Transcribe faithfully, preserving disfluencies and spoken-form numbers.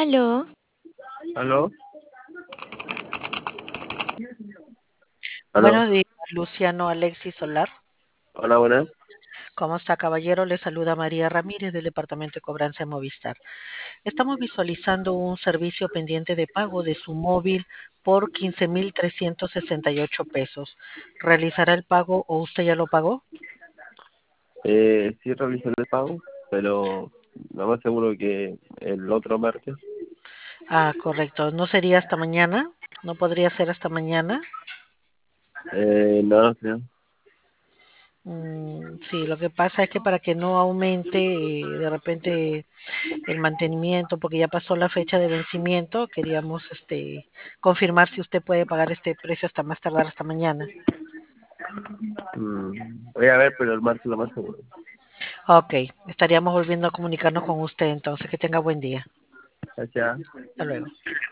Aló, ¿Aló? ¿Aló? Buenos días, Luciano Alexis Solar. Hola, buenas. ¿Cómo está, caballero? Le saluda María Ramírez del Departamento de Cobranza de Movistar. Estamos visualizando un servicio pendiente de pago de su móvil por quince mil trescientos sesenta y ocho pesos. ¿Realizará el pago o usted ya lo pagó? Eh, sí realicé el pago, pero lo más seguro que el otro martes. Ah, correcto. ¿No sería hasta mañana? ¿No podría ser hasta mañana? Eh, no, no creo. Mm, sí, lo que pasa es que para que no aumente eh, de repente el mantenimiento, porque ya pasó la fecha de vencimiento, queríamos este confirmar si usted puede pagar este precio hasta más tardar hasta mañana. Mm, voy a ver, pero el martes lo más seguro. Ok, estaríamos volviendo a comunicarnos con usted entonces. Que tenga buen día. Gracias. Hasta luego.